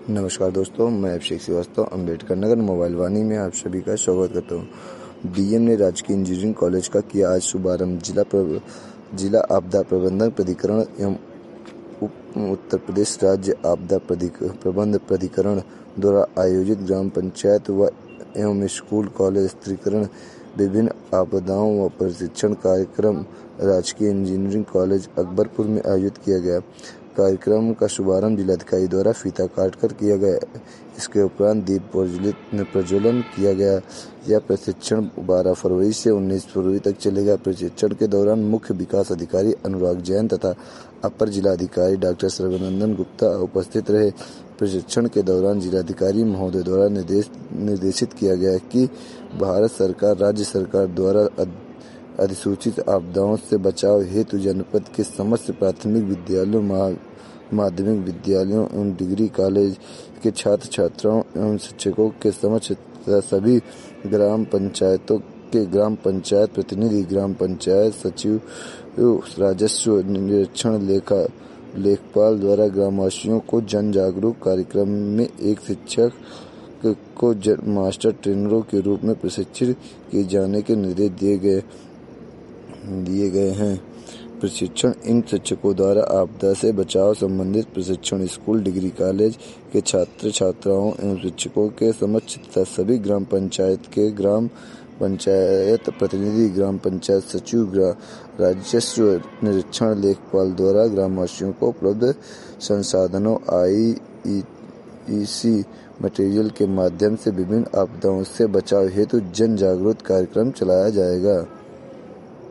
नमस्कार दोस्तों, मैं अभिषेक श्रीवास्तव अम्बेडकर नगर मोबाइल वाणी में आप सभी का स्वागत करता हूँ। डीएम ने राजकीय इंजीनियरिंग कॉलेज का किया आज शुभारंभ। जिला आपदा प्रबंधन प्राधिकरण एवं उत्तर प्रदेश राज्य आपदा प्रबंधन प्राधिकरण द्वारा आयोजित ग्राम पंचायत एवं स्कूल कॉलेज स्तरीकरण विभिन्न आपदाओं व प्रशिक्षण कार्यक्रम राजकीय इंजीनियरिंग कॉलेज अकबरपुर में आयोजित किया गया। कार्यक्रम का शुभारंभ जिलाधिकारी द्वारा फीता काटकर किया गया। इसके उपरांत दीप प्रज्वलन किया गया। यह प्रशिक्षण 12 फरवरी से 19 फरवरी तक चलेगा। प्रशिक्षण के दौरान मुख्य विकास अधिकारी अनुराग जैन तथा अपर जिलाधिकारी डॉक्टर सर्वनंदन गुप्ता उपस्थित रहे। प्रशिक्षण के दौरान जिलाधिकारी महोदय द्वारा निर्देशित किया गया कि भारत सरकार, राज्य सरकार द्वारा अधिसूचित आपदाओं से बचाव हेतु जनपद के समस्त प्राथमिक विद्यालयों, माध्यमिक विद्यालयों एवं डिग्री कॉलेज के छात्र छात्राओं एवं शिक्षकों के समक्ष सभी ग्राम पंचायतों के ग्राम पंचायत प्रतिनिधि, ग्राम पंचायत सचिव, राजस्व निरीक्षण, लेखपाल द्वारा ग्रामवासियों को जन जागरूक कार्यक्रम में एक शिक्षक को मास्टर ट्रेनरों के रूप में प्रशिक्षित किए जाने के निर्देश दिए गए हैं। प्रशिक्षण इन शिक्षकों द्वारा आपदा से बचाव संबंधित प्रशिक्षण स्कूल, डिग्री कॉलेज के छात्र छात्राओं एवं शिक्षकों के समक्ष तथा सभी ग्राम पंचायत के ग्राम पंचायत प्रतिनिधि, ग्राम पंचायत सचिव, राजस्व निरीक्षण, लेखपाल द्वारा ग्रामवासियों को उपलब्ध संसाधनों IEC मटेरियल के माध्यम से विभिन्न आपदाओं से बचाव हेतु जन जागरूक कार्यक्रम चलाया जाएगा।